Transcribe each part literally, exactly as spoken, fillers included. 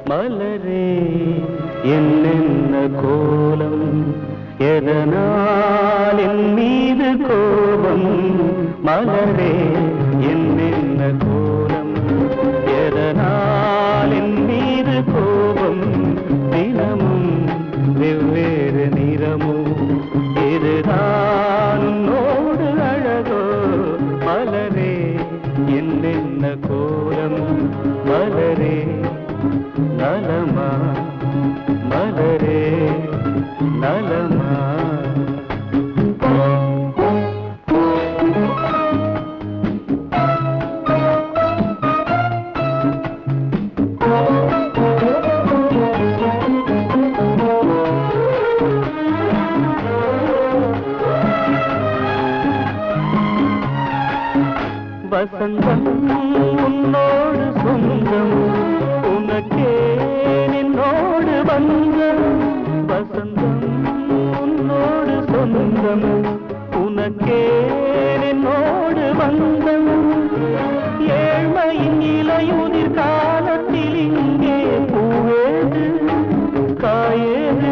மலரே என்னென்ன கோலம் எதனால் என் மீது கோபம் மலரே என்னென்ன கோலம் எதனால் என் மீது கோபம் தினமும் வெவ்வேறு நிறமும் இதுதான் உன்னோடு அழகோ மலரே என்னென்ன கோலம் மலரே நலமா மலரே நலமா வசந்தம் உன்னோடு சொந்தம் உனக்கே நின்னோடு பந்தம் வசந்தம் உன்னோடு சொந்தம் உனக்கே நின்னோடு பந்தம் ஏழ்மையின் இலையுதிர் காலத்தில் இங்கே பூவேது காயேது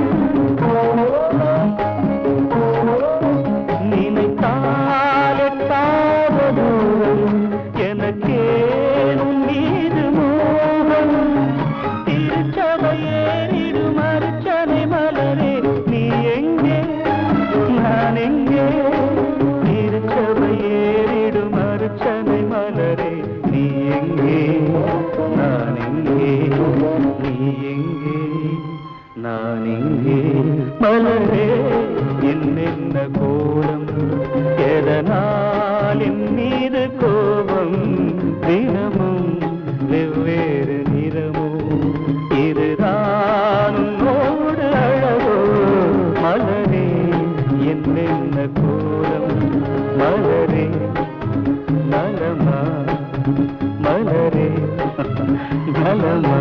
நினைத்தால் எட்டாத தூரம் எனக்கேனும் மீது மோகம் திருச்சபையேறிடும் அர்ச்சனை மலரே நீ எங்கே நான் எங்கே திருச்சபையேறிடும் அர்ச்சனை மலரே நீ எங்கே நான் எங்கே நீ எங்கே நான் எங்கே மலரே என்னென்ன கோலம் எதனால் என் மீது கோபம் தினமும் வெவ்வேறு நிறமும் இதுதான் உன்னோடு அழகோ மலரே என்னென்ன கோலம் மலரே நலமா மலரே நலமா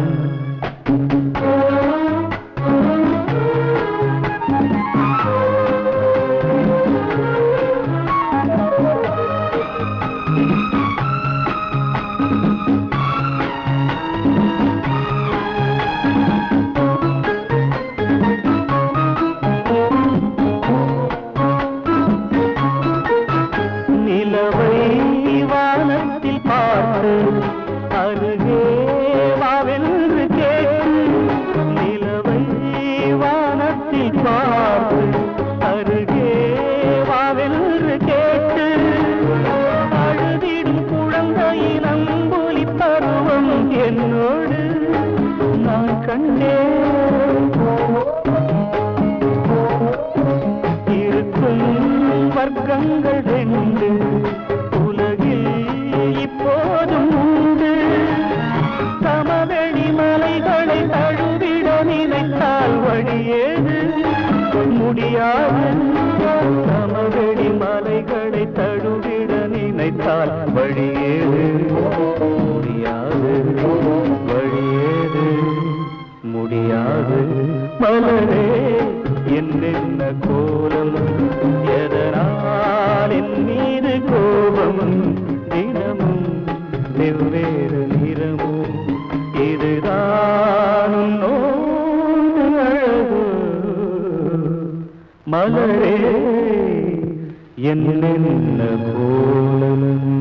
இருக்கும் வர்க்கங்கள் ரெண்டு உலகில் இப்போதும் உண்டு சமவெளி மலைகளை தழுவிட நினைத்தால் வழியேது முடியாது சமவெளி மலைகளை தழுவிட நினைத்தால் வழியேது முடியாது வழியேது முடியாது மலரே என்னென்ன கோலம் எதனால் என் மீது கோபம் தினமும் வெவ்வேறு நிறமும் இதுதான் உன்னோடு அழகு மலரே என்னென்ன கோலம்